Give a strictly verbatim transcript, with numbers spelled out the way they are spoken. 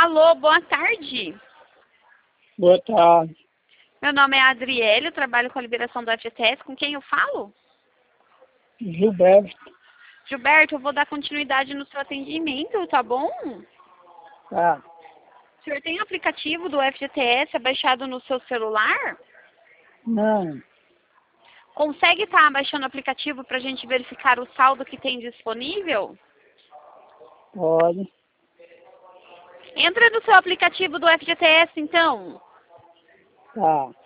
Alô, boa tarde. Boa tarde. Meu nome é Adriele, eu trabalho com a liberação do F G T S. Com quem eu falo? Gilberto. Gilberto, eu vou dar continuidade no seu atendimento, tá bom? Tá. O senhor tem aplicativo do F G T S baixado no seu celular? Não. Consegue estar baixando o aplicativo para a gente verificar o saldo que tem disponível? Pode. Entra no seu aplicativo do F G T S, então. Tá.